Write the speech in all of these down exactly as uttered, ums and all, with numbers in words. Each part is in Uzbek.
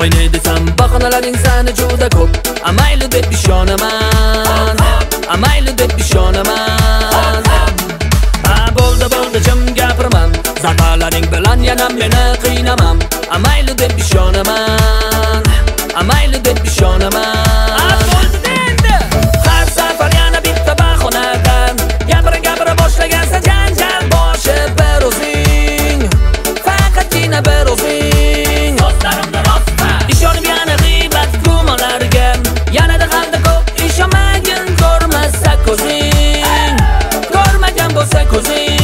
O'ynay desam bahonalaring sani juda ko'p. Amayli deb ishonaman, amayli deb ishonaman. Ha bo'ldi bo'ldi jim gapirman, zartalaring bilan yana meni qiynamam. Amayli deb ishonaman, amayli deb ishonaman. Ha bo'ldi endi. Har safar yana bitta bahonadan gapira gapira boshlagansan janjal boshi bir o'zing, faqatgina bir o'zing. So'zlarimda rostma, ishonib yana g'iybat gumonlarga, yanada hamda ko'p ishonmagin ko'rmasa ko'zing, ko'rmagan bo'lsa ko'zing.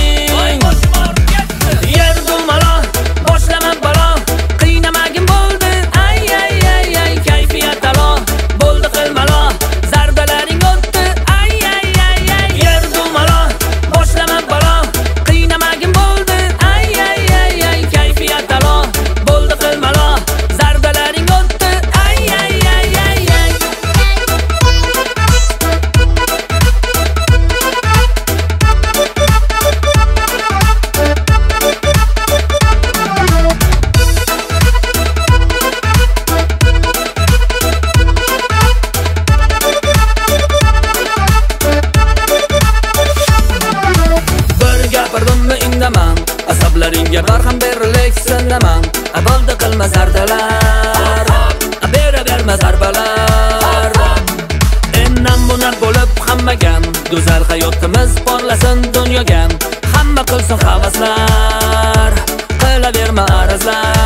Yer dumalo, boshlaman balo, qiynamagin bo'ldi ay ay ay ay kayfiyat alo, bo'ldi qilmalo, zarbalaring o'tdi ay ay ay ay. Yer dumalo, boshlaman balo, qiynamagin bo'ldi ay ay ay ay kayfiyat alo, bo'ldi qilmalo, zarbalaring o'tdi ay ay ay ay ay. Bir gapirdimmi indaman, asablaringga barham berilib sindaman. Bo'ldi qilma zardalar, beraverma zarbalar. Endan bundan bo'lib hammaga go'zal hayotimiz porlasin dunyoga. Hamma qilsin havaslar, qilaverma arazlar.